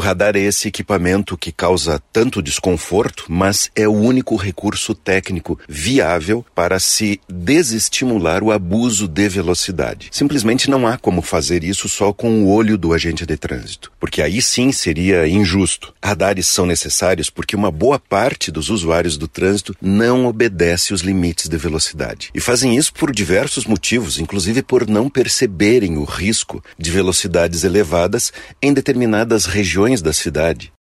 radar é esse equipamento que causa tanto desconforto, mas é o único recurso técnico viável para se desestimular o abuso de velocidade. Simplesmente não há como fazer isso só com o olho do agente de trânsito, porque aí sim seria injusto. Radares são necessários porque uma boa parte dos usuários do trânsito não obedece os limites de velocidade. E fazem isso por diversos motivos, inclusive por não perceberem o risco de velocidades elevadas em determinadas regiões da cidade.